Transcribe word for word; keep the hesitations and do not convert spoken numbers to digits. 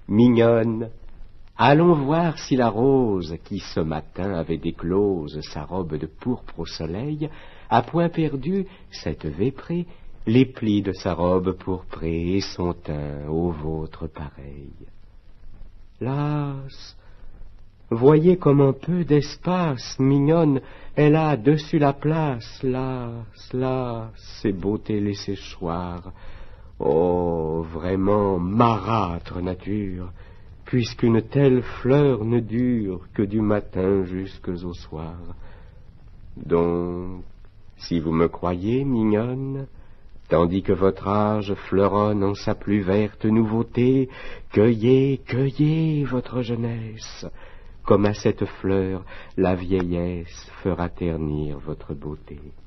Mignonne, allons voir si la rose, qui ce matin avait déclose sa robe de pourpre au soleil, a point perdu, cette véprée, les plis de sa robe pourprée et son teint au vôtre pareil. Las, voyez comme en peu d'espace, mignonne, elle a dessus la place, las, las, ses beautés les séchoirs. Oh, vraiment marâtre nature, puisqu'une telle fleur ne dure que du matin jusqu'au soir. Donc, si vous me croyez, mignonne, tandis que votre âge fleuronne en sa plus verte nouveauté, cueillez, cueillez votre jeunesse, comme à cette fleur la vieillesse fera ternir votre beauté.